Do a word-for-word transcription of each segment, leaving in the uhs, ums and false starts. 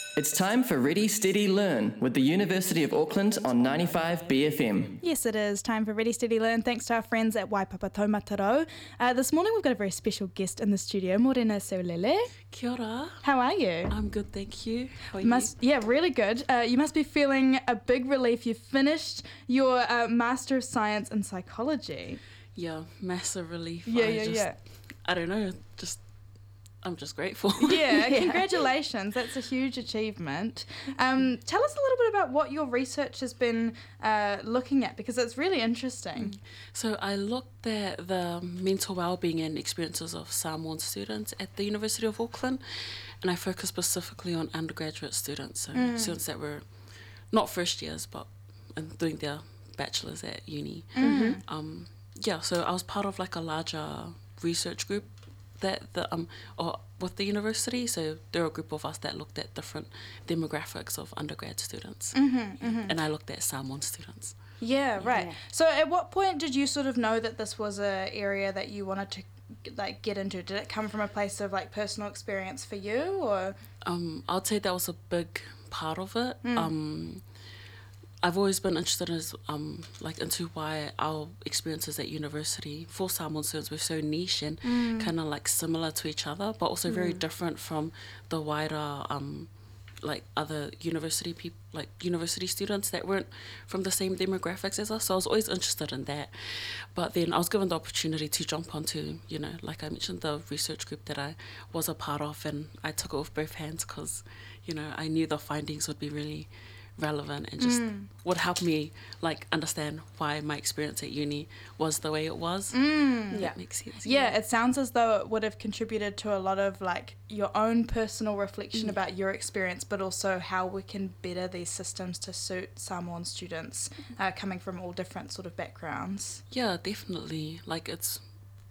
It's time for Ready, Steady, Learn with the University of Auckland on ninety-five B F M. Yes, it is time for Ready, Steady, Learn, thanks to our friends at Waipapa Taumatarau. Uh, this morning we've got a very special guest in the studio, Morena Seulele. Kia ora. How are you? I'm good, thank you. How are must, you? Yeah, really good. Uh, you must be feeling a big relief. You finished your uh, Master of Science in Psychology. Yeah, massive relief. Yeah, I yeah, just, yeah. I don't know, just... I'm just grateful. Yeah, congratulations. That's a huge achievement. Um, tell us a little bit about what your research has been uh, looking at, because it's really interesting. So I looked at the mental well-being and experiences of Samoan students at the University of Auckland, and I focused specifically on undergraduate students, so mm. students that were not first years, but and doing their bachelor's at uni. Mm-hmm. Um, yeah, so I was part of like a larger research group that the um or with the university, so there were a group of us that looked at different demographics of undergrad students, mm-hmm, mm-hmm. and I looked at Samoan students. Yeah, right. Yeah. So at what point did you sort of know that this was an area that you wanted to like get into? Did it come from a place of like personal experience for you, or? Um, I'd say that was a big part of it. Mm. Um, I've always been interested in um like into why our experiences at university for Samoan students were so niche and mm. kind of like similar to each other, but also mm. very different from the wider um like other university people, like university students that weren't from the same demographics as us. So I was always interested in that. But then I was given the opportunity to jump onto, you know, like I mentioned, the research group that I was a part of, and I took it with both hands because, you know, I knew the findings would be really relevant and just mm. would help me like understand why my experience at uni was the way it was. Mm. That yeah. makes sense. Yeah, yeah, it sounds as though it would have contributed to a lot of like your own personal reflection mm. about your experience, but also how we can better these systems to suit Samoan students uh, coming from all different sort of backgrounds. Yeah, definitely. Like it's,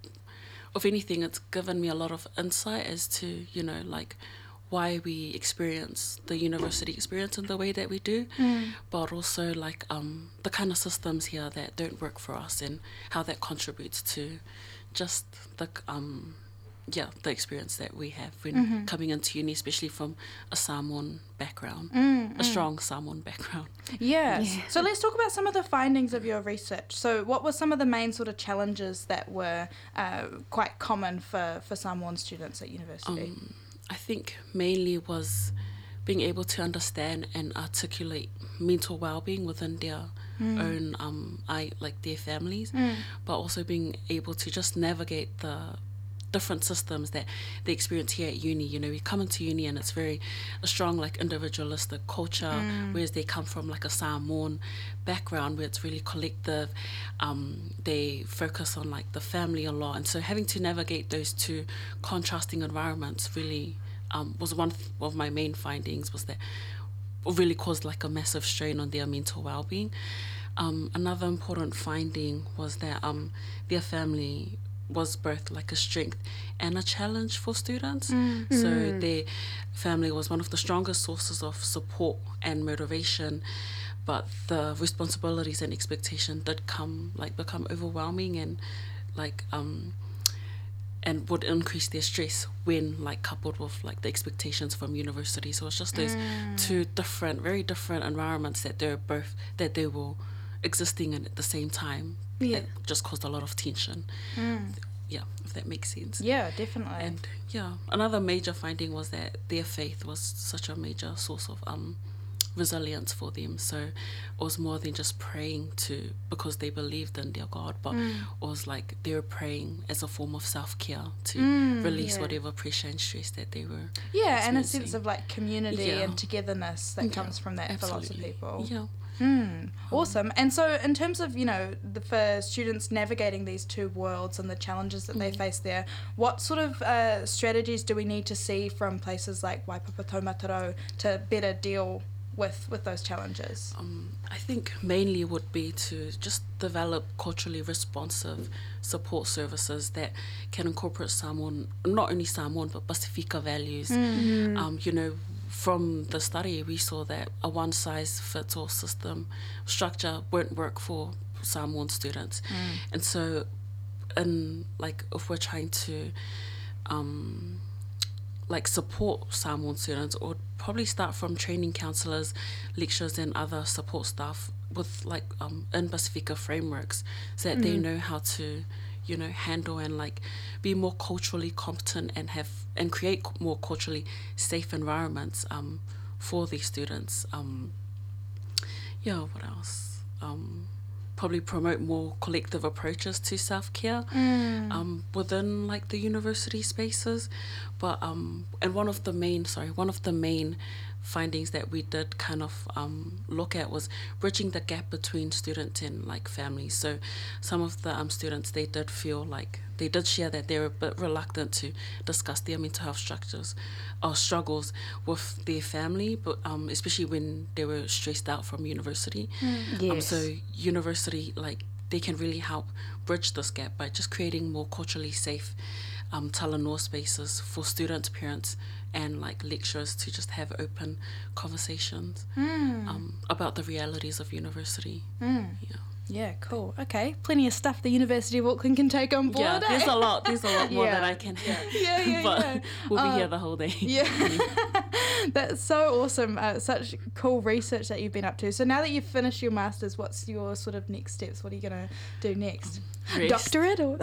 if anything, it's given me a lot of insight as to, you know, like why we experience the university experience in the way that we do, mm. but also like um, the kind of systems here that don't work for us and how that contributes to just the um, yeah the experience that we have when mm-hmm. coming into uni, especially from a Samoan background, mm, a mm. strong Samoan background. Yes. Yeah. So let's talk about some of the findings of your research. So what were some of the main sort of challenges that were uh, quite common for, for Samoan students at university? Um, I think mainly was being able to understand and articulate mental well-being within their mm. own, um, I like their families, mm. but also being able to just navigate the different systems that they experience here at uni. You know, we come into uni and it's very a strong like individualistic culture, mm. whereas they come from like a Samoan background where it's really collective. Um, they focus on like the family a lot, and so having to navigate those two contrasting environments really um, was one of my main findings, was that it really caused like a massive strain on their mental well-being. Um, another important finding was that um, their family was both like a strength and a challenge for students. Mm. So Mm. their family was one of the strongest sources of support and motivation, but the responsibilities and expectation did come like become overwhelming and like um and would increase their stress when like coupled with like the expectations from university. So it's just those mm. two different, very different environments that they're both that they were existing in at the same time. Yeah. That just caused a lot of tension. Mm. Yeah, if that makes sense. Yeah, definitely. And yeah, another major finding was that their faith was such a major source of um resilience for them. So it was more than just praying to because they believed in their God, but mm. it was like they were praying as a form of self-care to mm, release yeah. whatever pressure and stress that they were yeah, and a sense of like community yeah. and togetherness that yeah, comes from that absolutely. for lots of people. Yeah. Mm, awesome. And so in terms of, you know, the, for students navigating these two worlds and the challenges that mm. they face there, what sort of uh, strategies do we need to see from places like Waipapa Taumatarau to better deal with, with those challenges? Um, I think mainly would be to just develop culturally responsive support services that can incorporate Samoan, not only Samoan, but Pasifika values. Mm. Um, you know, from the study, we saw that a one-size-fits-all system structure won't work for Samoan students. Mm. And so, in, like, if we're trying to um, like support Samoan students, or probably start from training counsellors, lecturers, and other support staff with like um, in Pacifica frameworks, so that mm. they know how to, you know, handle and like be more culturally competent and have and create more culturally safe environments um, for these students. Um, yeah, what else? Um, probably promote more collective approaches to self-care mm. um, within like the university spaces. But um, and one of the main, sorry, one of the main findings that we did kind of um, look at was bridging the gap between students and like families. So some of the um, students, they did feel like, they did share that they were a bit reluctant to discuss their mental health structures or struggles with their family, but um, especially when they were stressed out from university. Mm. Yes. Um, so university, like, they can really help bridge this gap by just creating more culturally safe um, talanoa spaces for students, parents, and like lecturers to just have open conversations mm. um, about the realities of university. Mm. Yeah. Yeah, cool. Okay, plenty of stuff the University of Auckland can take on board. Yeah, there's eh? a lot. There's a lot more yeah. that I can. Yeah, yeah, but yeah. we'll be uh, here the whole day. Yeah, that's so awesome. Uh, such cool research that you've been up to. So now that you've finished your masters, what's your sort of next steps? What are you gonna do next? Rest. Doctorate or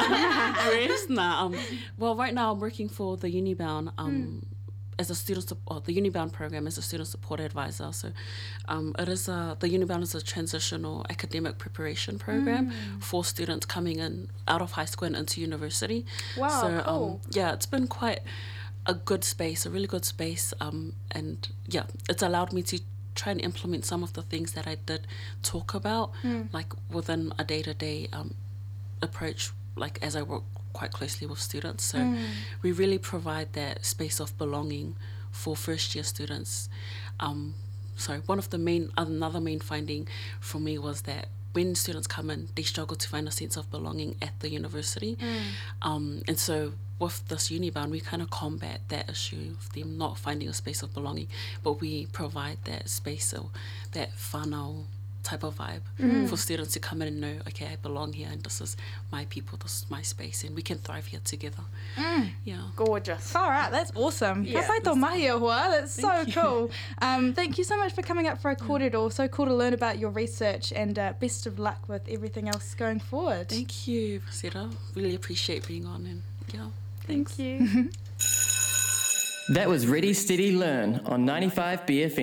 Rest? Nah. Um, well, right now I'm working for the Unibound. Um, mm. As a student support, the Unibound program as a student support advisor. So um, it is a, the Unibound is a transitional academic preparation program mm. for students coming in out of high school and into university. Wow, so, cool. Um, yeah, it's been quite a good space, a really good space. Um, and yeah, it's allowed me to try and implement some of the things that I did talk about, mm. like within a day-to-day um, approach, like as I work quite closely with students. So mm. we really provide that space of belonging for first year students. Um, sorry, one of the main, another main finding for me was that when students come in, they struggle to find a sense of belonging at the university. Mm. Um, and so with this Unibound, we kind of combat that issue of them not finding a space of belonging, but we provide that space, or that whanau type of vibe mm. for students to come in and know, okay, I belong here and this is my people, this is my space, and we can thrive here together. Mm. Yeah. Gorgeous. All right, that's awesome. Yeah. Ka pai tō mahi e hoa. That's so Thank you. cool. Um, thank you so much for coming up for a kōrero. So cool to learn about your research, and uh, best of luck with everything else going forward. Thank you, Rosetta. Really appreciate being on, and yeah, Thank thanks. you. That was Ready, Steady, Learn on ninety-five B F M.